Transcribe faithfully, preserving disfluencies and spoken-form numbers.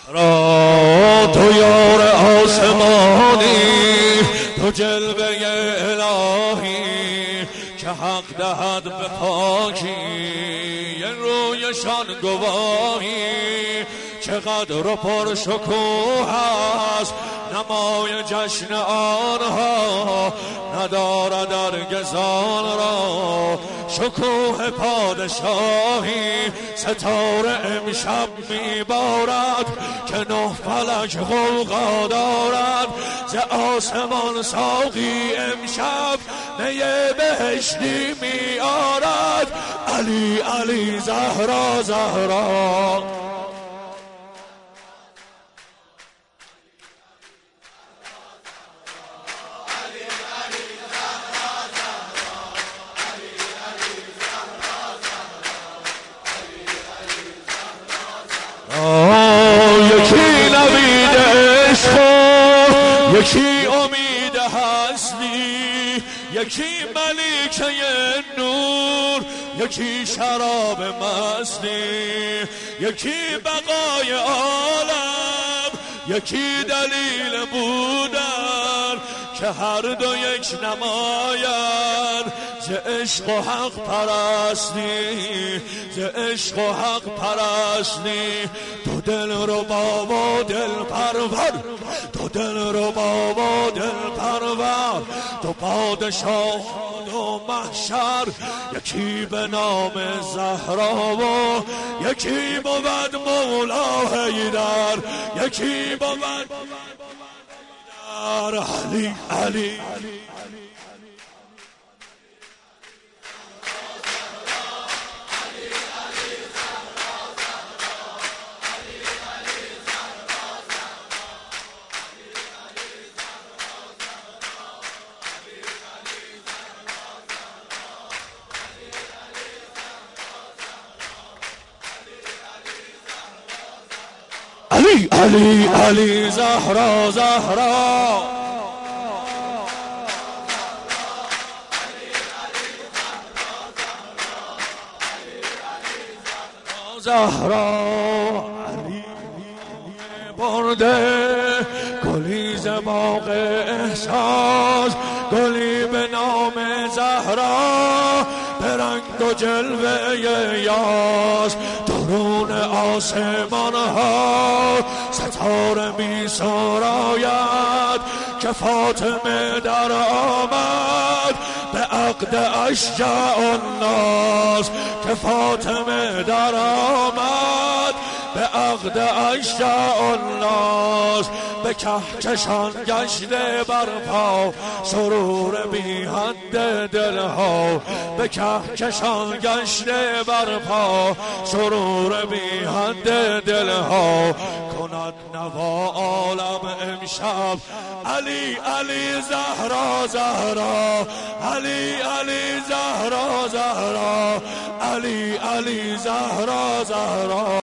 را تو یار آسمانی، تو جلوه الهی که حق دهد به پاکی، یه رویشان گواهی چقدر و پر شکوه است نمای جشن آنها، ندارد ارگزان را شکوه پادشاهی. ستاره امشب میبارد که نه فلک غوغا دارد، ز آسمان ساقی امشب می بهشتی میآرد. علی علی زهرا زهرا یکی نوید عشق، یکی امید هستی، یکی ملکه نور، یکی شراب مستی، یکی بقای عالم، یکی دلیل بودن که هر دو یک نماین ز عشق و حق پرستی، ز عشق و حق پرستی. تو دل رو بابا دل پرور، تو دل رو بابا دل پرور، تو پادشاه و محشر. یکی به نام زهرا و یکی بود مولا حیدر، یکی بود علی علی علی علی علی زهرا زهرا زهرا. علی برده گلی ز باغ احساس، گلی به نام زهرا به رنگ و جلوه یاس. درون آسمان ها ستاره می سراید که فاطمه در آمد به عقد اشجع الناس، که فاطمه در آمد به عقد اشجع الناس. به کهکشان گشته برپا سرور بی حد دلها، به کهکشان گشته برپا سرور بی حد دلها. کند نوا عالم امشب علی علی زهرا زهرا، علی علی زهرا زهرا، علی علی زهرا زهرا.